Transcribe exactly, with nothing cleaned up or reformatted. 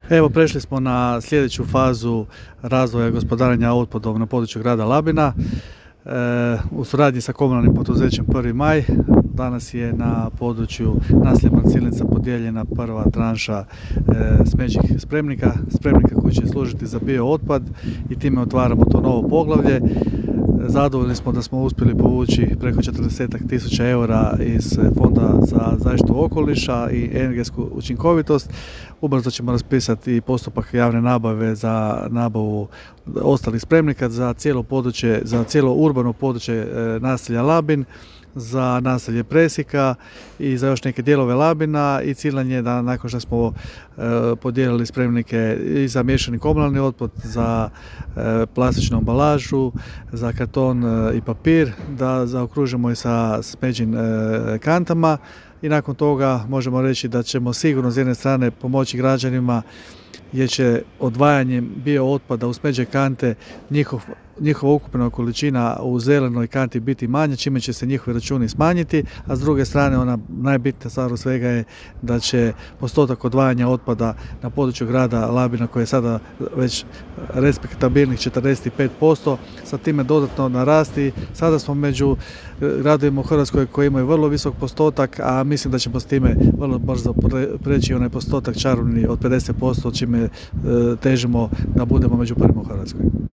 Evo, prešli smo na sljedeću fazu razvoja gospodarenja otpadom na području grada Labina. E, u suradnji sa komunalnim poduzećem Prvi maj danas je na području naselja Marcilinca podijeljena prva tranša e, smeđih spremnika, spremnika koji će služiti za bio otpad i time otvaramo to novo poglavlje. Zadovoljni smo da smo uspjeli povući preko četrdeset tisuća eura iz Fonda za zaštitu okoliša i energetsku učinkovitost. Ubrzo ćemo raspisati i postupak javne nabave za nabavu ostalih spremnika za cijelo područje, za cijelo urbano područje naselja Labin, za naselje Presika i za još neke dijelove Labina, i cilj je da nakon što smo e, podijelili spremnike i za miješani komunalni otpad, za e, plastičnu ambalažu, za karton e, i papir, da zaokružimo i sa smeđim e, kantama, i nakon toga možemo reći da ćemo sigurno s jedne strane pomoći građanima jer će odvajanjem bio otpada u smeđe kante njihov njihova ukupna količina u zelenoj kanti biti manja, čime će se njihovi računi smanjiti, a s druge strane ona najbitnija stvar od svega je da će postotak odvajanja otpada na području grada Labina, koji je sada već respektabilnih četrdeset pet posto, sa time dodatno narasti. Sada smo među gradovima u Hrvatskoj koji imaju vrlo visok postotak, a mislim da ćemo s time vrlo brzo preći onaj postotak čarobni od pedeset posto, čime težimo da budemo među prvima u Hrvatskoj.